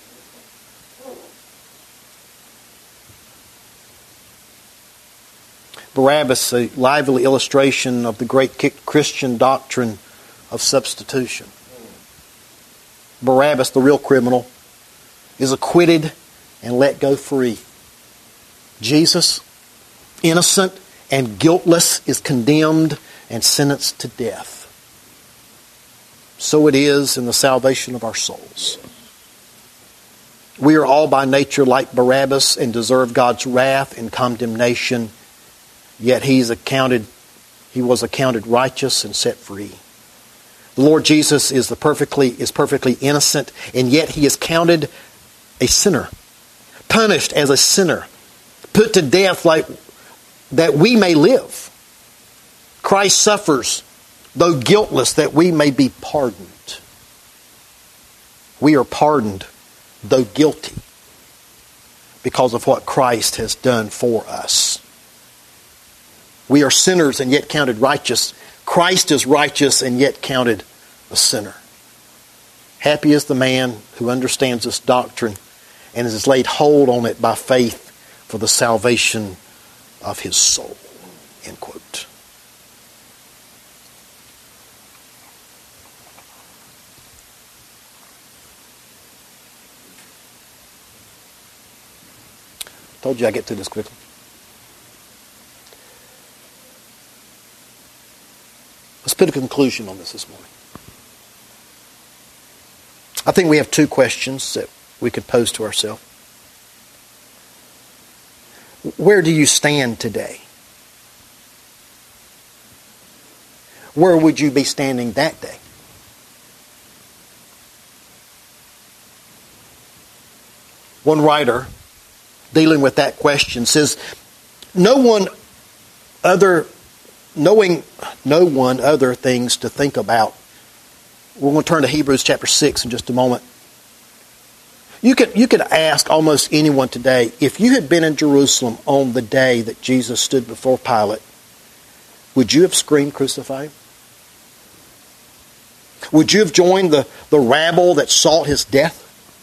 [SPEAKER 1] Barabbas, a lively illustration of the great Christian doctrine of substitution. Barabbas, the real criminal, is acquitted and let go free. Jesus, innocent and guiltless, is condemned and sentenced to death. So it is in the salvation of our souls. We are all by nature like Barabbas and deserve God's wrath and condemnation, yet he was accounted righteous and set free. The Lord Jesus is perfectly innocent, and yet he is counted a sinner, punished as a sinner, put to death that we may live. Christ suffers, though guiltless, that we may be pardoned. We are pardoned, though guilty, because of what Christ has done for us. We are sinners and yet counted righteous. Christ is righteous and yet counted a sinner. Happy is the man who understands this doctrine and has laid hold on it by faith for the salvation of his soul. End quote. Told you I'd get through this quickly. Let's put a conclusion on this morning. I think we have two questions that we could pose to ourselves. Where do you stand today? Where would you be standing that day? One writer dealing with that question says, knowing no one other things to think about. We're going to turn to Hebrews chapter 6 in just a moment. You could ask almost anyone today, if you had been in Jerusalem on the day that Jesus stood before Pilate, would you have screamed, "Crucify him"? Would you have joined the rabble that sought his death?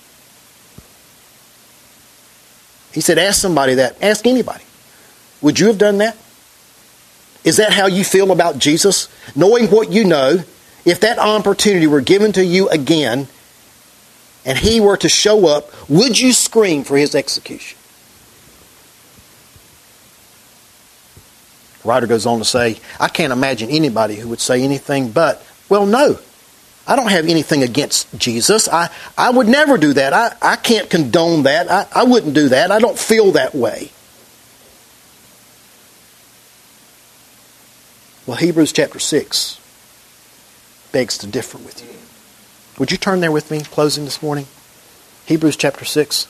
[SPEAKER 1] He said, ask somebody that. Ask anybody. Would you have done that? Is that how you feel about Jesus? Knowing what you know, if that opportunity were given to you again, and he were to show up, would you scream for his execution? The writer goes on to say, I can't imagine anybody who would say anything but, well, no. I don't have anything against Jesus. I would never do that. I can't condone that. I wouldn't do that. I don't feel that way. Well, Hebrews chapter 6 begs to differ with you. Would you turn there with me, closing this morning? Hebrews chapter 6.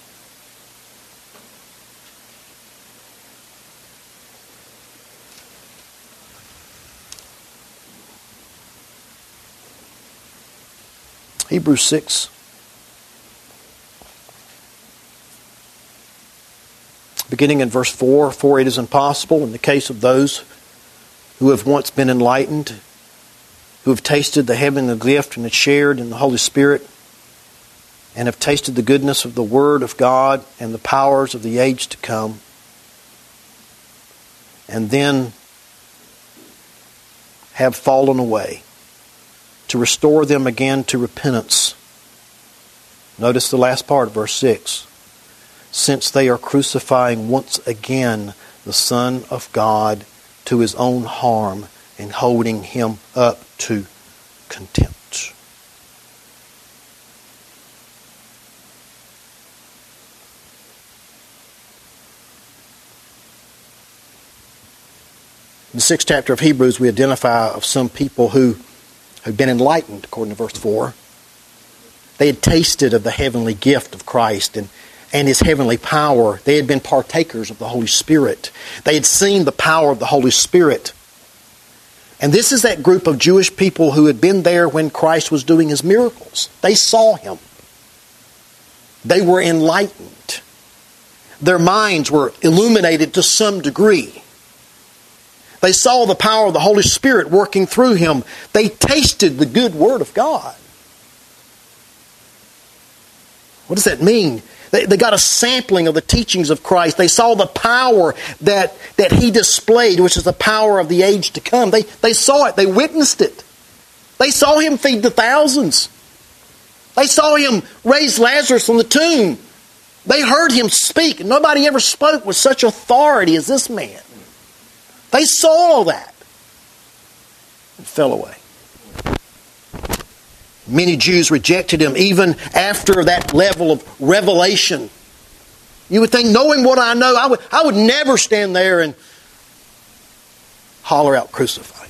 [SPEAKER 1] Hebrews 6. Beginning in verse 4, for it is impossible in the case of those who have once been enlightened, who have tasted the heavenly gift and have shared in the Holy Spirit, and have tasted the goodness of the Word of God and the powers of the age to come, and then have fallen away, to restore them again to repentance. Notice the last part of verse 6. Since they are crucifying once again the Son of God to his own harm and holding him up to contempt. In the 6th chapter of Hebrews, we identify of some people who had been enlightened, according to verse 4. They had tasted of the heavenly gift of Christ and his heavenly power. They had been partakers of the Holy Spirit. They had seen the power of the Holy Spirit. And this is that group of Jewish people who had been there when Christ was doing his miracles. They saw him. They were enlightened. Their minds were illuminated to some degree. They saw the power of the Holy Spirit working through him. They tasted the good Word of God. What does that mean? They got a sampling of the teachings of Christ. They saw the power that he displayed, which is the power of the age to come. They saw it. They witnessed it. They saw him feed the thousands. They saw him raise Lazarus from the tomb. They heard him speak. Nobody ever spoke with such authority as this man. They saw all that and fell away. Many Jews rejected him even after that level of revelation. You would think, knowing what I know, I would never stand there and holler out, "Crucify."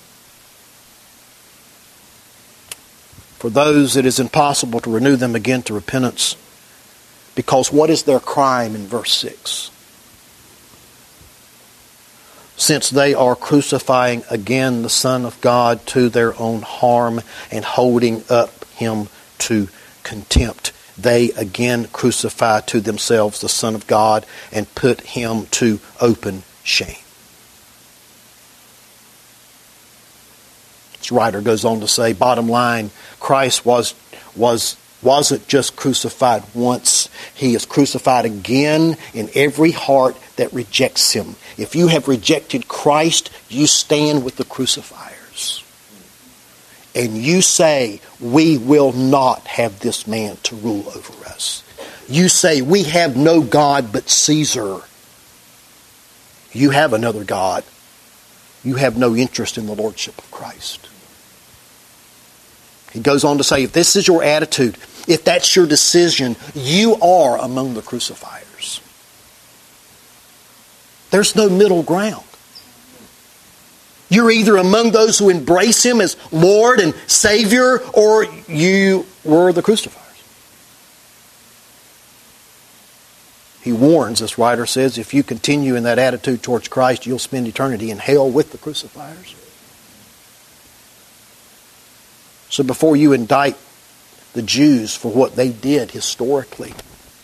[SPEAKER 1] For those, it is impossible to renew them again to repentance, because what is their crime in verse 6? Since they are crucifying again the Son of God to their own harm and holding up him to contempt, they again crucify to themselves the Son of God and put him to open shame. This writer goes on to say, bottom line, Christ wasn't just crucified once. He is crucified again in every heart that rejects him. If you have rejected Christ, you stand with the crucifiers. And you say, we will not have this man to rule over us. You say, we have no God but Caesar. You have another God. You have no interest in the lordship of Christ. He goes on to say, if this is your attitude, if that's your decision, you are among the crucifiers. There's no middle ground. You're either among those who embrace him as Lord and Savior, or you were the crucifiers. He warns, this writer says, if you continue in that attitude towards Christ, you'll spend eternity in hell with the crucifiers. So before you indict the Jews for what they did historically,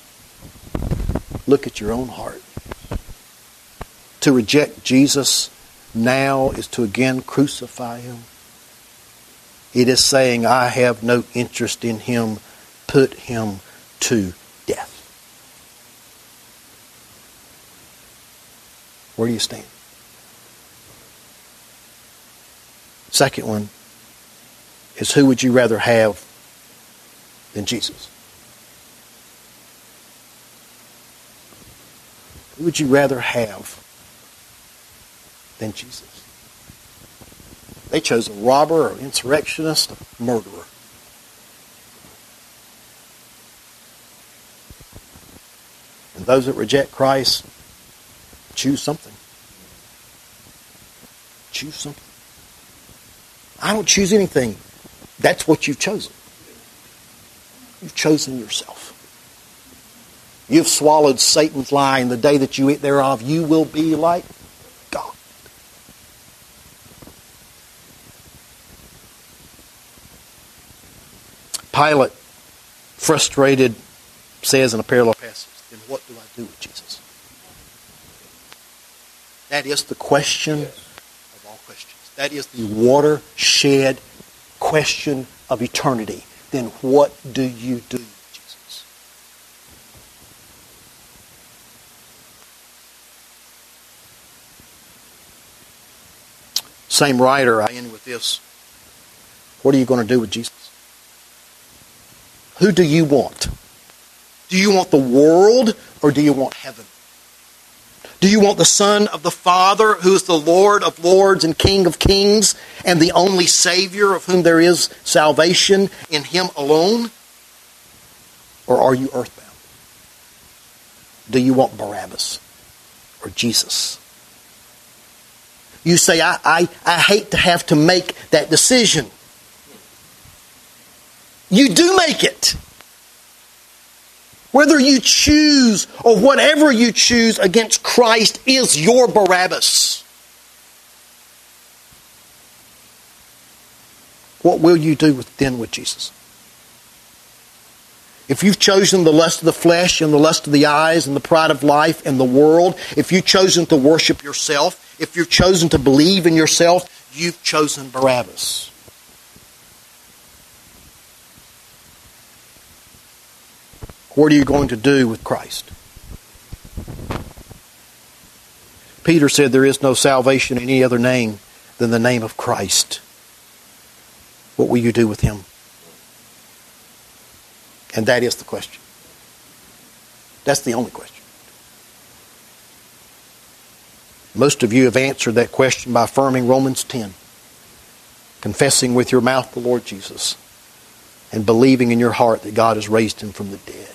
[SPEAKER 1] look at your own heart. To reject Jesus now is to again crucify him. It is saying, I have no interest in him. Put him to death. Where do you stand? Second one is, who would you rather have than Jesus? Who would you rather have than Jesus? They chose a robber, an insurrectionist, a murderer. And those that reject Christ, choose something. Choose something. I don't choose anything. That's what you've chosen. You've chosen yourself. You've swallowed Satan's lie, and the day that you eat thereof, you will be like God. Pilate, frustrated, says in a parallel passage, then what do I do with Jesus? That is the question of all questions. That is the watershed question of eternity. Then what do you do with Jesus? Same writer, I end with this. What are you going to do with Jesus? Who do you want? Do you want the world, or do you want heaven? Do you want the Son of the Father, who is the Lord of lords and King of kings, and the only Savior of whom there is salvation in him alone? Or are you earthbound? Do you want Barabbas or Jesus? You say, I hate to have to make that decision. You do make it. Whether you choose or whatever you choose against Christ is your Barabbas. What will you do then with Jesus? If you've chosen the lust of the flesh and the lust of the eyes and the pride of life and the world, if you've chosen to worship yourself, if you've chosen to believe in yourself, you've chosen Barabbas. What are you going to do with Christ? Peter said there is no salvation in any other name than the name of Christ. What will you do with him? And that is the question. That's the only question. Most of you have answered that question by affirming Romans 10. Confessing with your mouth the Lord Jesus and believing in your heart that God has raised him from the dead.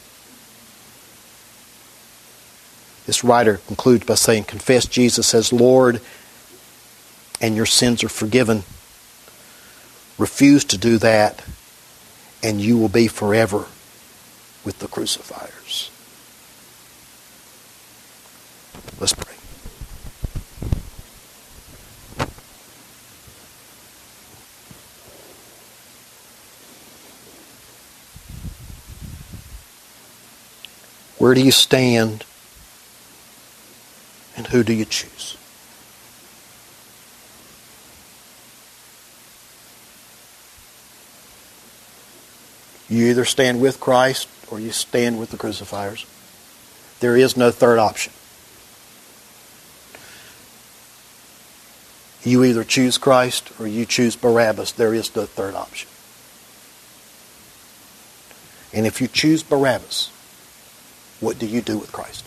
[SPEAKER 1] This writer concludes by saying, confess Jesus as Lord and your sins are forgiven. Refuse to do that and you will be forever with the crucifiers. Let's pray. Where do you stand? And who do you choose? You either stand with Christ or you stand with the crucifiers. There is no third option. You either choose Christ or you choose Barabbas. There is no third option. And if you choose Barabbas, what do you do with Christ?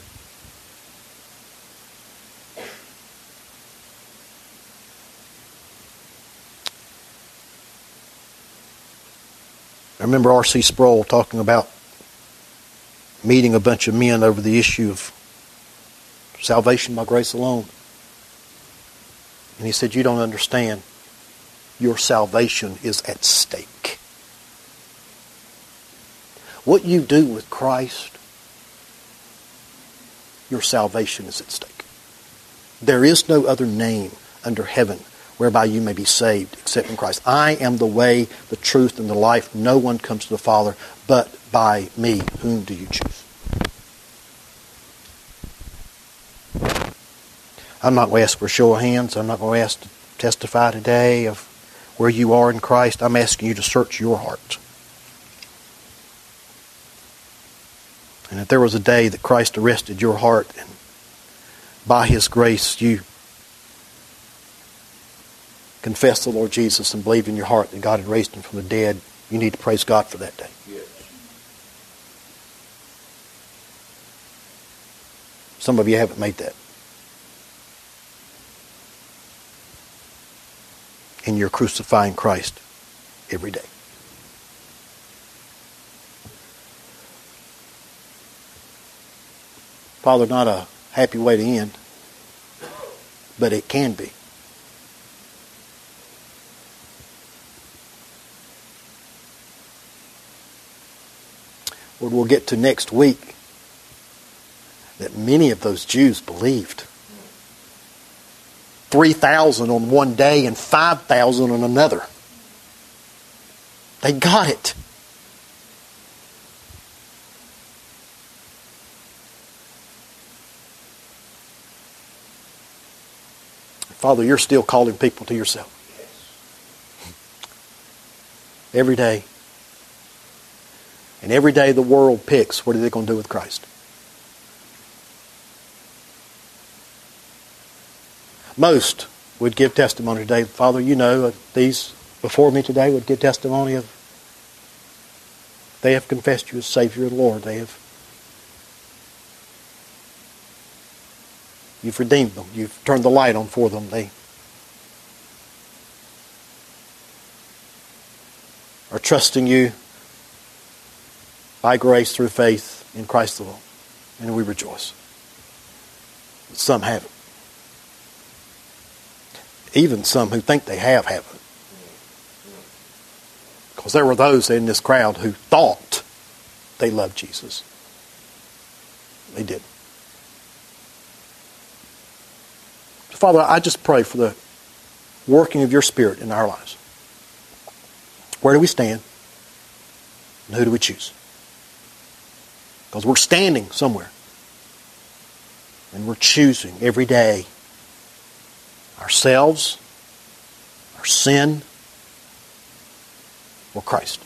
[SPEAKER 1] I remember R.C. Sproul talking about meeting a bunch of men over the issue of salvation by grace alone. And he said, you don't understand. Your salvation is at stake. What you do with Christ, your salvation is at stake. There is no other name under heaven whereby you may be saved except in Christ. I am the way, the truth, and the life. No one comes to the Father but by me. Whom do you choose? I'm not going to ask for a show of hands. I'm not going to ask to testify today of where you are in Christ. I'm asking you to search your heart. And if there was a day that Christ arrested your heart and by His grace you confess the Lord Jesus and believe in your heart that God had raised Him from the dead, you need to praise God for that day.
[SPEAKER 2] Yes.
[SPEAKER 1] Some of you haven't made that. And you're crucifying Christ every day. Father, not a happy way to end, but it can be. Lord, we'll get to next week that many of those Jews believed. 3,000 on one day and 5,000 on another. They got it. Father, you're still calling people to yourself. Every day. And every day the world picks, what are they going to do with Christ? Most would give testimony today. Father, you know, these before me today would give testimony of they have confessed you as Savior and Lord. You've redeemed them. You've turned the light on for them. They are trusting you by grace through faith in Christ alone. And we rejoice. But some haven't. Even some who think they haven't. Because there were those in this crowd who thought they loved Jesus. They didn't. So Father, I just pray for the working of your Spirit in our lives. Where do we stand? And who do we choose? Because we're standing somewhere. And we're choosing every day ourselves, our sin, or Christ.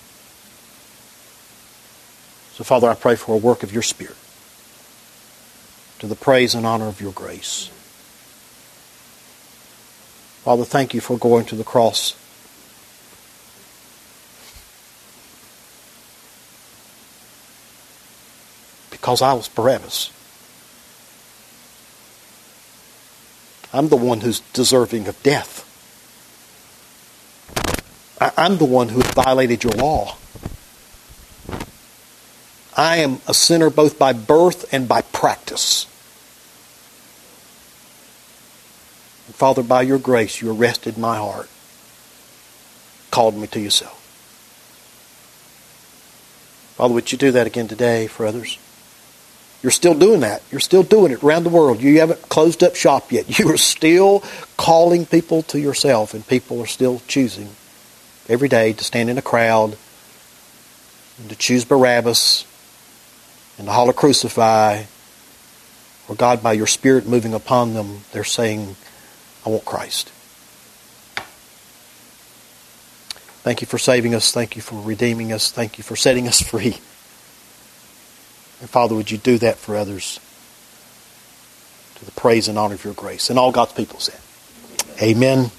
[SPEAKER 1] So Father, I pray for a work of your Spirit to the praise and honor of your grace. Father, thank you for going to the cross. Because I was Barabbas. I'm the one who's deserving of death. I'm the one who violated your law. I am a sinner both by birth and by practice. And Father, by your grace, you arrested my heart, called me to yourself. Father, would you do that again today for others? You're still doing that. You're still doing it around the world. You haven't closed up shop yet. You are still calling people to yourself, and people are still choosing every day to stand in a crowd and to choose Barabbas and to holler crucify. Or God, by your Spirit moving upon them, they're saying, I want Christ. Thank you for saving us. Thank you for redeeming us. Thank you for setting us free. And Father, would you do that for others to the praise and honor of your grace? And all God's people said, amen.